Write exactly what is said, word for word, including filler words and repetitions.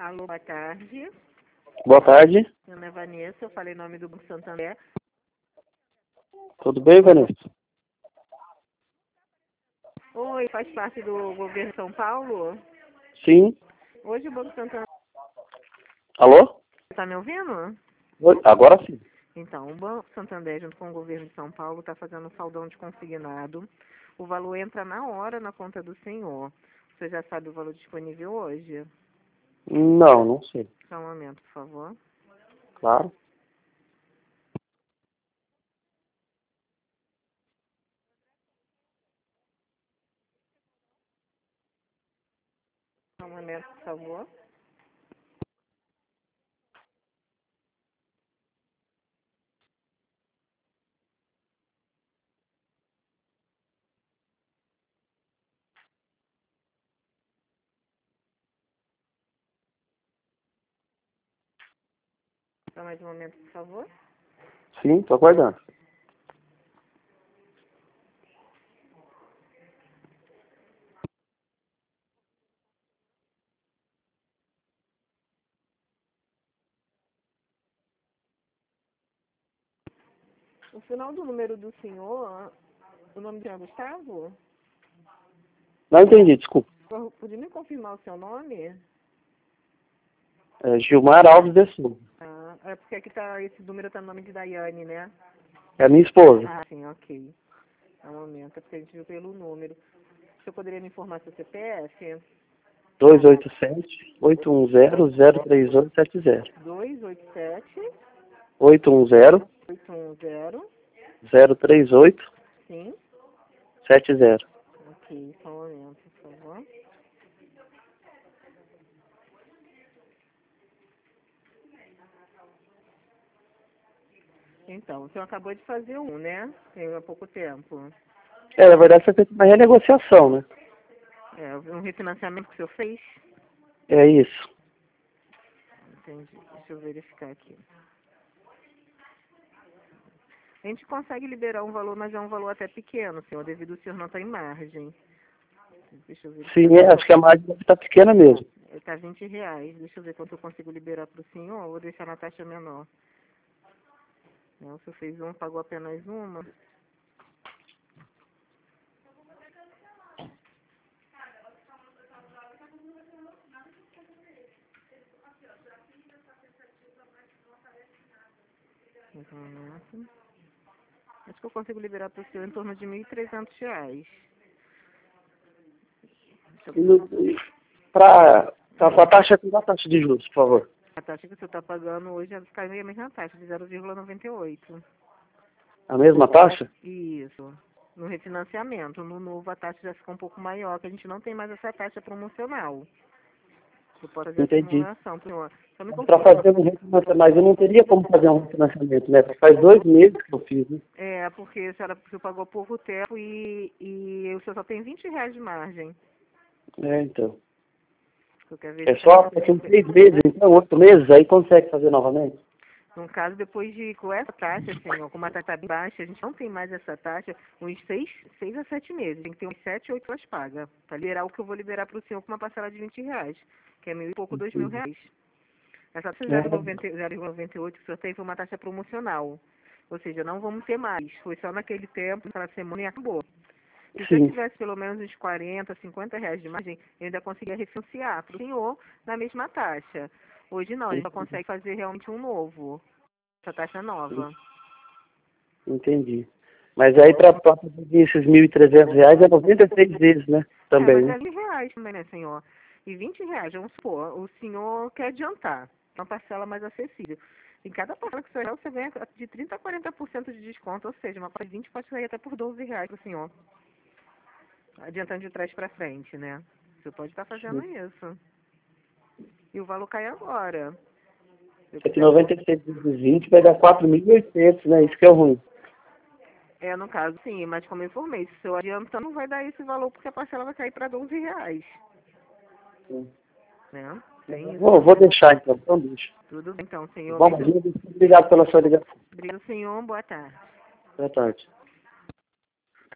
Alô, boa tarde. Boa tarde. Meu nome é Vanessa, eu falei em nome do Banco Santander. Tudo bem, Vanessa? Oi, faz parte do governo de São Paulo? Sim. Hoje o Banco Santander... Alô? Está me ouvindo? Oi, agora sim. Então, o Banco Santander, junto com o governo de São Paulo, está fazendo um saldão de consignado. O valor entra na hora na conta do senhor. Você já sabe o valor disponível hoje? Não, não sei. Só um momento, por favor. Claro. Só um momento, por favor. Só mais um momento, por favor. Sim, tô aguardando. O final do número do senhor, o nome dele é Gustavo? Não entendi, desculpa. Podia me confirmar o seu nome? É Gilmar Alves de Souza. Ah, é porque aqui tá, esse número está no nome de Daiane, né? É minha esposa. Ah, sim, ok. Um momento, é porque a gente viu pelo número. O senhor poderia me informar seu C P F? dois oito sete, oito um zero, zero três oito sete zero. dois oito sete, oito um zero, oito um zero, zero três oito sim. sete zero. Ok, só um momento, por favor. Então, o senhor acabou de fazer um, né? Tem há pouco tempo. É, na verdade, foi feita uma renegociação, né? É, um refinanciamento que o senhor fez? É isso. Entendi. Deixa eu verificar aqui. A gente consegue liberar um valor, mas é um valor até pequeno, senhor, devido ao senhor não estar em margem. Deixa eu verificar. Sim, é, acho que a margem deve estar pequena mesmo. Está vinte reais. Deixa eu ver quanto eu consigo liberar para o senhor. Eu vou deixar na taxa menor. Não, se eu fez um, pagou apenas uma. Uhum. Acho que eu consigo liberar para o senhor em torno de mil e trezentos reais. Deixa E eu... no, pra, tá, com a taxa, com a taxa de juros, por favor. A taxa que o senhor está pagando hoje vai ficar a mesma taxa, de zero vírgula noventa e oito. A mesma taxa? Isso. No refinanciamento. No novo, a taxa já fica um pouco maior, que a gente não tem mais essa taxa promocional. Você pode fazer a Entendi. simulação, senhor. Só me Para confirma. fazer um refinanciamento, mas eu não teria como fazer um refinanciamento, né? Faz dois meses que eu fiz, né? É, porque a senhora você pagou pouco tempo e, e o senhor só tem vinte reais de margem. É, então. Eu quero ver É se só daqui uns seis meses, então, oito meses, aí consegue fazer novamente. no caso, depois de com essa taxa, senhor, como a taxa está bem baixa, a gente não tem mais essa taxa, uns seis, seis a sete meses. Tem que ter uns sete, oito horas pagas. Para liberar o que eu vou liberar para o senhor com uma parcela de vinte reais, que é mil e pouco, dois mil reais. Essa taxa É, zero vírgula noventa e oito que o senhor tem foi uma taxa promocional. Ou seja, não vamos ter mais. Foi só naquele tempo, naquela semana e acabou. Se o senhor sim, tivesse pelo menos uns quarenta, cinquenta reais de margem, eu ainda conseguia refinanciar para o senhor na mesma taxa. Hoje não, a gente só consegue fazer realmente um novo, essa taxa nova. entendi. Mas aí para pedir esses mil e trezentos reais é noventa e seis vezes, né? É, Também, mas né? é vinte reais também, né, senhor? E vinte reais, vamos supor, o senhor quer adiantar, uma parcela mais acessível. Em cada parcela que o senhor você ganha de trinta a quarenta por cento de desconto, ou seja, uma parcela de vinte pode sair até por doze reais para o senhor. Adiantando de trás para frente, né? Você pode estar fazendo isso. E o valor cai agora. Se eu Só que quiser... noventa e seis vezes vinte vai dar quatro mil e oitocentos, né? Isso que é ruim. É, no caso, sim, mas como eu informei, se o senhor adiantar, não vai dar esse valor porque a parcela vai cair para doze reais. Sim. Né? Tem isso Vou, vou também. deixar então, então deixa. Tudo bem, então, senhor. Bom, Muito obrigado pela sua ligação. obrigado, senhor. Boa tarde. Boa tarde.